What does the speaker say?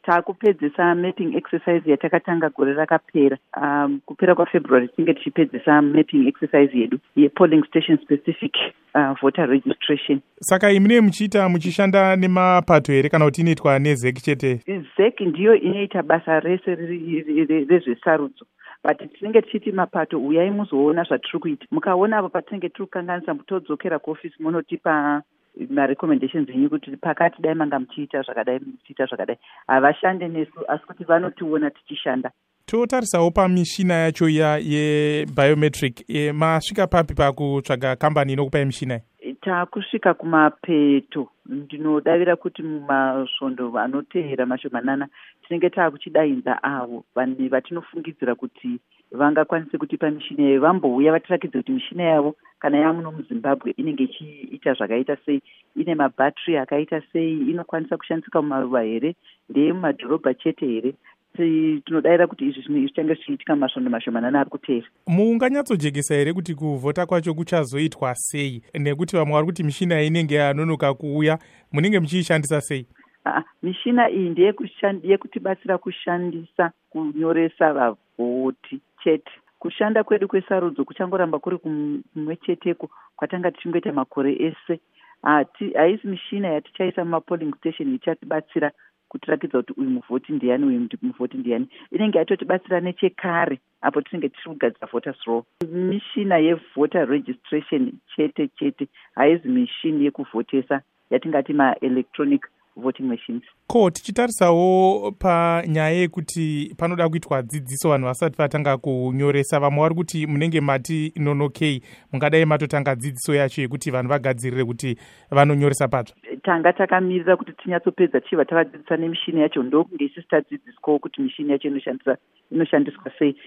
taakupedzisa mapping exercise yatakatanga gore rakapera. Kupera kwaFebruary tinenge tichipedzisa mapping exercise yedu yepolling station specific voter registration. Saka imune muchishanda nemapato here kana kuti inoitwa neZEC chete? ZEC ndiyo inoita basa rese rezvesarudzo, but tinenge tichiti mapato uyai muzoona zvatiri kuita. Mukaona apo patinenge tiri kukanganisa todzokera kuofisi munotipa marecommendations enyu kuti pakati dai manga muchiita zvakadai muchiita zvakadai. Havashande nesu asi kuti vanotiona tichishanda. Totarisawo pamishina yacho yebiometric, masvika papi pakutsvaga kambani inokupai mishina? Takusvika kumapeto. Ndinodavira kuti mumasvondo anoteera mashomanana tinenge taakuchidainza avo vanhu vatinofungidzira kuti vangakwanise kutipa mishina yayo vambouya vatirakidze kuti mishina yavo kana yamuno muZimbabwe inenge ichiita zvakaita sei, ine mabhatiri akaita sei, inokwanisa kushandisika mumaruva here, ndeye mumadhorobha chete here. Tinodavira kuti izvi zvichange zvichiitika masvondo mashomanana ari kuteera. Munganyatsojekesa here kuti kuvhota kwacho kuchazoitwa sei, nekuti vamwe vari kuti mishina inenge yanonoka kuuya, munenge muchiishandisa sei? Mishina iyi ndeyekutibatsira kushandisa kunyoresa vavhoti chete. Kushanda kwedu kwesarudzo kuchangoramba kuri kumwe cheteko kwatanga tichingoita makore ese. Haisi mishina yatichaisa mumapolling station ichatibatsira kutirakidza kuti uyu muvhoti ndiani, uyu muvhoti ndiani. Inenge yatotibatsira nechekare apo tinenge tiri kugadzira voters roll. Mishina yevoter registration chete chete, haisi mishini yekuvhotesa yatingati ma-electronic voting machines. Ko tichitarisawo panyaya yekuti panoda kuitwa dzidziso vanhu vasati vatanga kunyoresa, vamwe vari kuti munenge mati nonokei, mungadai matotanga dzidziso yacho yekuti vanhu vagadzirire kuti vanonyoresa patsva? Tanga takamirira kuti tinyatsopedza tichibva tavadzidzisa nemishini yacho ndokunge isusu tadzidziswawo kuti mishini yacho inoshandiswa sei.